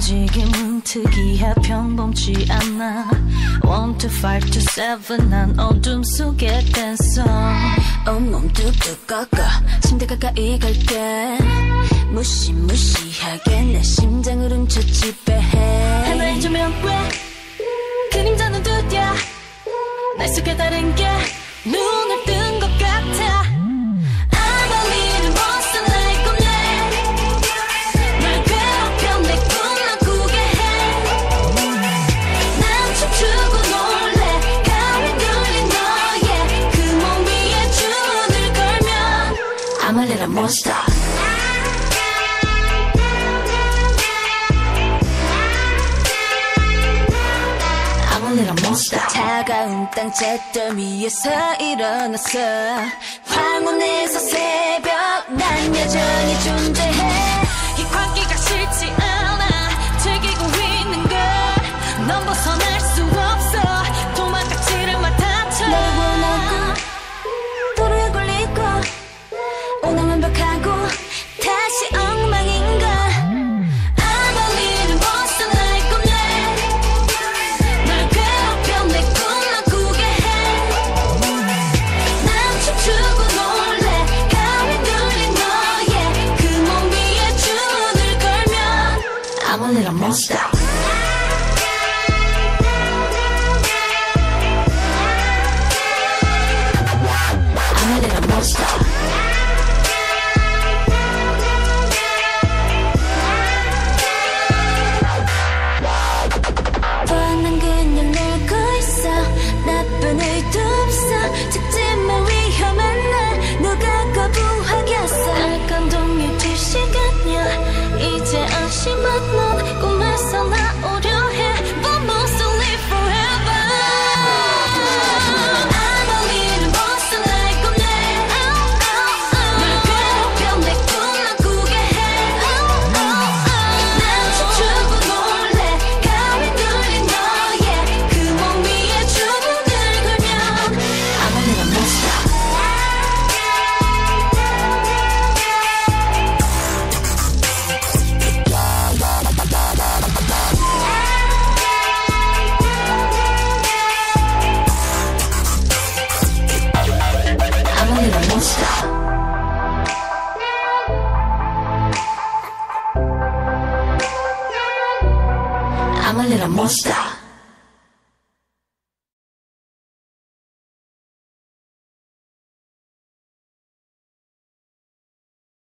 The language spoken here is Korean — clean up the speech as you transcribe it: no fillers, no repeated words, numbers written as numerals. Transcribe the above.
움직임은 특이해 평범치 않아 1, 2, 5, 2, 7 난 어둠 속에 댄서 온몸 뚝뚝 꺾어 침대 가까이 갈게 무시무시하게 내 심장을 훔쳐 지배해 하나의 조명 왜 그림자는 두드려 날 속에 다른 게 눈을 뜬 것 같아 I'm a little monster like a man 날 괴롭혀 내 꿈만 꾸게 해난 춤추고 놀래 가위 눌린 너의 그 몸 위에 주문을 걸면 I'm a little monster 차가운 땅 잿더미 위에서 일어났어 황혼에서 새벽 난 여전히 존재해 이 광기가 싫지 않아 즐기고 있는 걸 넌 벗어날 수 없어 도망가지를 맡아쳐 널 원하고 도로에 걸리고 오늘 완벽하고 다시 엉망인가 I'm a little monster I'm a little monster 뻔한 그냥 놀고 있어 나쁜 의도 없어 죽지만 위험한 날 누가 거부하겠어 날 감동이 될 시간이야 이제 안심한 넌 꿈에서 나오려 해 But must live forever I'm a little monster like a man 날 괴롭혀 내 꿈만 꾸게 해난 춤추고 놀래 가위 눌린 너의 그 몸 위에 주문을 걸면 I'm a little monster I'm a little monster